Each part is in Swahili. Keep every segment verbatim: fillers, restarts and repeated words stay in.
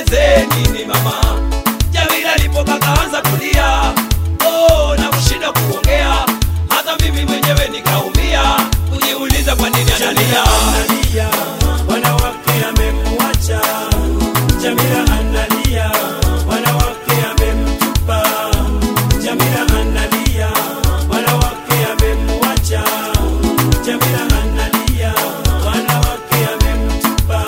unieleze nini mama? Jamila alipoka kaanza kulia, oh na kushinda kuongea, hata mimi mwenyewe nikaumia, kujiuliza kwa nini analia. Analia, wanawake amemwacha. Jamila analia, wanawake amemtupa. Jamila analia, wanawake amemwacha. Jamila analia, wanawake amemtupa.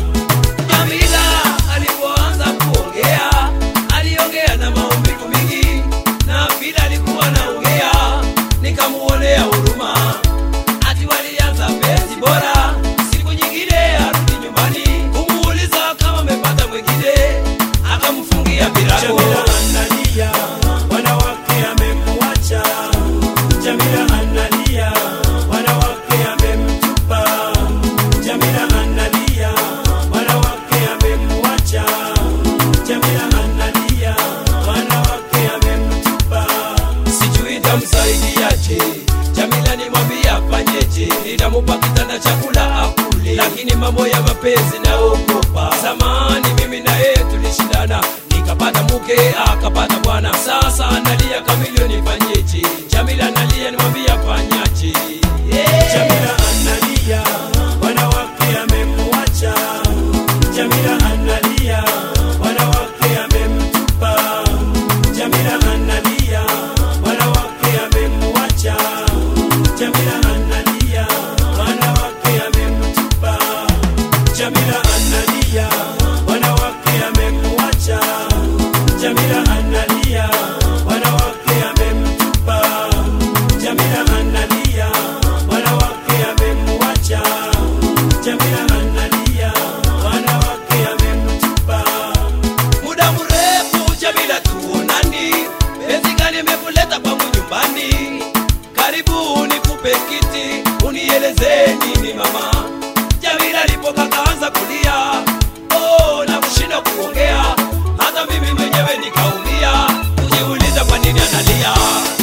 Jamila alipoanza kuongea, aliongea na maumivu mingi, na bila alikuwa anaongea, nikamuonea huruma. Ati walianza penzi bora, siku nyingine arudi nyumbani, kumuuliza kama amepata mwingine, akamfungia virago. Jamila analia, wanawake amemwacha. Jamila analia, wanawake amemtupa. Jamila analia, wanawake amemwacha. Jamila analia, wanawake amemtupa. Sijui nitamsaidiaje, Jamila nimwambia afanyeje, nitamupa kitanda chakula akule, lakini mambo ya mapenzi naogopa. Zamani mimi na yeye tulishindana, nikapata mke akapata bwana, sasa analia kamilioni, nifanyeje? Jamila analia nimwambia afanyaje? Yeah. Jamila analia, wanawake amemwacha. Jamila analia, wanawake amemtupa. Jamila analia, wanawake amemwacha. Jamila analia, wanawake amemtupa. Jamila analia, wanawake amemwacha. Jamila analia, wanawake amemtupa. Jamila analia, wanawake amemwacha. Jamila analia, wanawake amemtupa. Muda mrefu Jamila tuonani, penzi gani imekuleta kwangu nyumbani? Karibu nikupe kiti, unieleze nini mama? Jamila alipoka kaanza kulia, oh na kushinda kuongea, hata mimi mwenyewe nikaumia, kujiuliza kwa nini analia.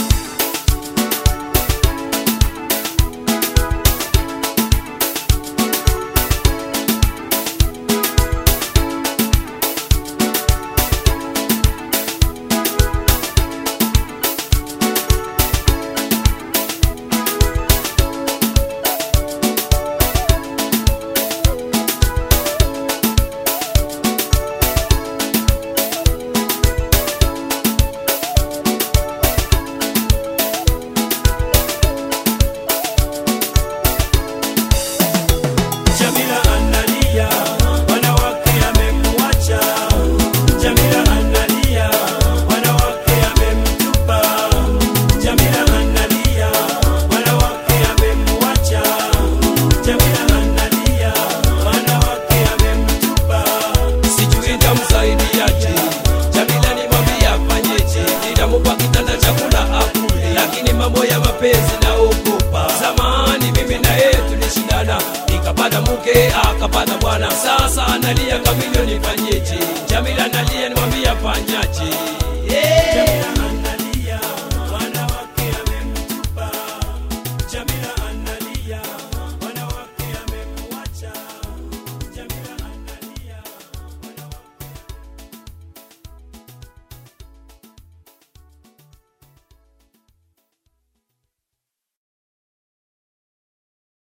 Jamila analia, wanawake amemwacha. Jamila analia, wanawake amemtupa. Jamila analia, wanawake amemwacha. Jamila analia, wanawake amemtupa. Sijui nitamsaidiaje, Jamila nimwambia afanyeje, nitamupa kitanda chakula akule, lakini mambo ya mapenzi naogopa. Zamani mimi na yeye tulishindana, nikapata mke akapata bwana, sasa analia kamilioni, nifanyeje?